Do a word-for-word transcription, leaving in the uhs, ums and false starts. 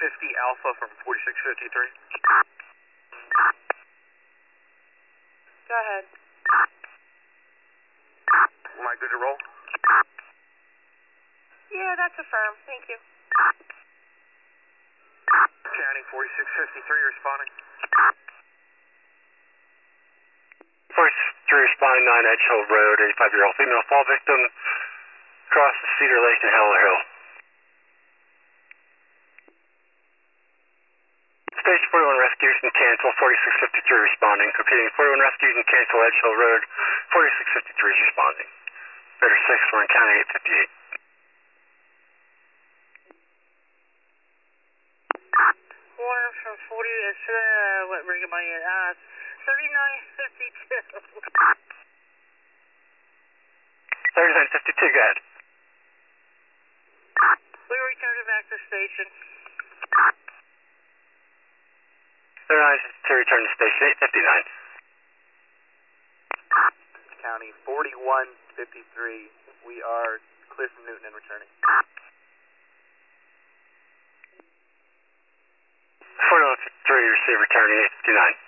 fifty Alpha from forty-six fifty-three. Go ahead. Am I good to roll? Yeah, that's affirmed. Thank you. County forty-six fifty-three responding. forty-six fifty-three responding, nine Edge Hill Road, eighty-five-year-old female fall victim, across the Cedar Lake and Heller Hill. Station forty-one rescues and cancel, forty-six fifty-three responding. Repeating, forty-one rescues and cancel, Edge Hill Road, forty-six fifty-three is responding. Better six, we're in County eight fifty-eight. One from forty, it's, uh, what rig am I in? Uh, thirty-nine fifty-two. thirty-nine fifty-two, go ahead. We returned it back to station. thirty-nine fifty-two, return to station eight fifty-nine. County forty-one fifty-three. We are clear from Newton and returning. forty-one fifty-three, receive returning eight fifty-nine.